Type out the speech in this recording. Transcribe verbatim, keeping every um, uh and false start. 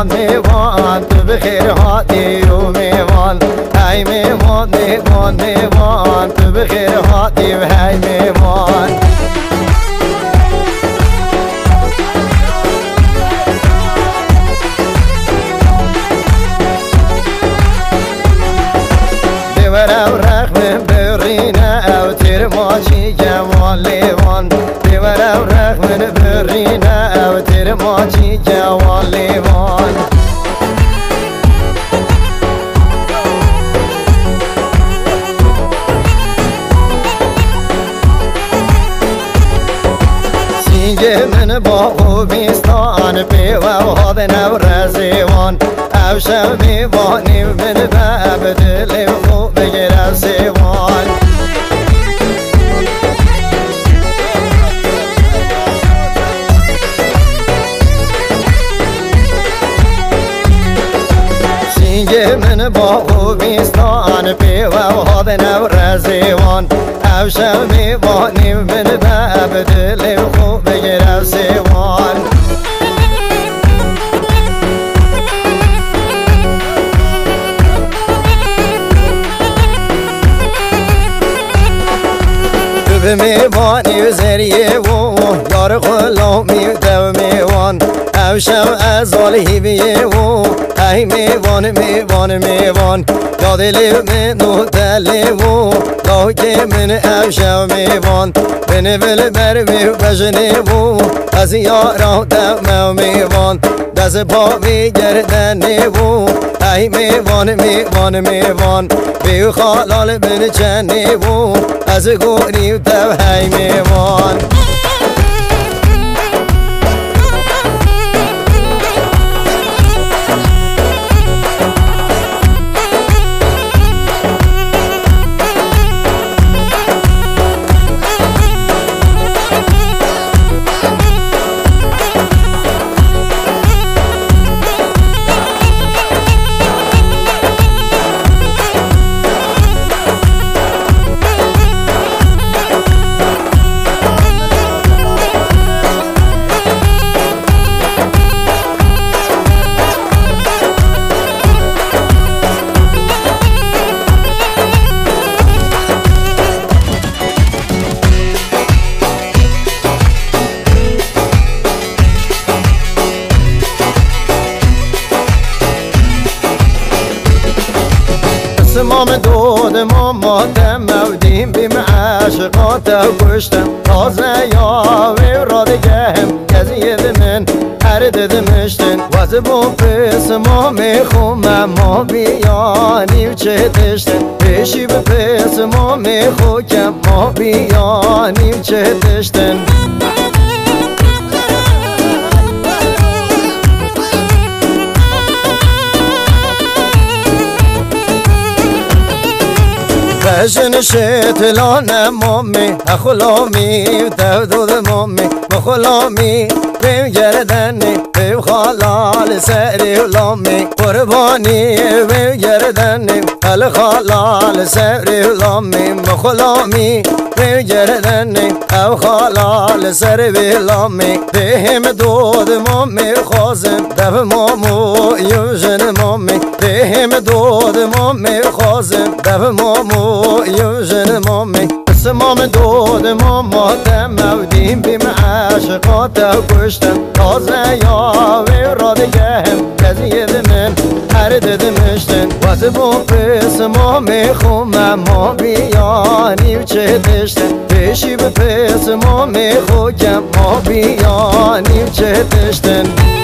میوان میوان تو بخیر هاتی و میوان ای میوان میوان میوان تو بخیر هاتی و ای میوان دیوار رقم برینه او تیر ماچی جوان لیوان دیوار رقم برینه او تیر ماچی جوان لیوان سینگ من با خوبیستان پیو و هاد نو رزیوان او شب میوانی من به دل خوب بگیرم سیوان سینگ من با خوبیستان پیو و هاد نو رزیوان او شب میوانی من به دل خوب بگیرم سیوان به میوانی و زریه و یار غلامی و دو میوان او شب از آلی بیه و ای میوان میوان میوان یاد لیو منو دلی و لاکه من او شب میوان بینه بل بر میو بجنه و از یارا دو میوان دست پا میگردنه و ای میوان میوان میوان بیو خالال بین چنه و از گوری و دو های میوان مام دود ماما دمودیم بیم عشقات و گشتم تازه یاوی را دیگهم گزید من هر ددمشتن وز با پس ما میخومم ما بیانی و چه تشتن پیشی به پس ما میخوکم ما بیانی و چه تشتن فشن شتلان مامی اخلامی تودود مامی بخلامی بیم گردنی بیم خالال سری لامی قربانی بیم گردنی هل خالال سری لامی بخلامی بیم گردنی او خالال سری لامی بهم دود مامی خوازم دف مامو یوژن مامی بهم دود مامی خوازم دف مامو یوژن مامی بس مام دود ماما دمودیم بیم عشقات و گشتم تازه یاوی را دیگهم گزید من هر ددمشتن وز با پس ما میخومم ما بیانی و چه دشتن پیشی به پس ما میخوکم ما بیانی و چه دشتن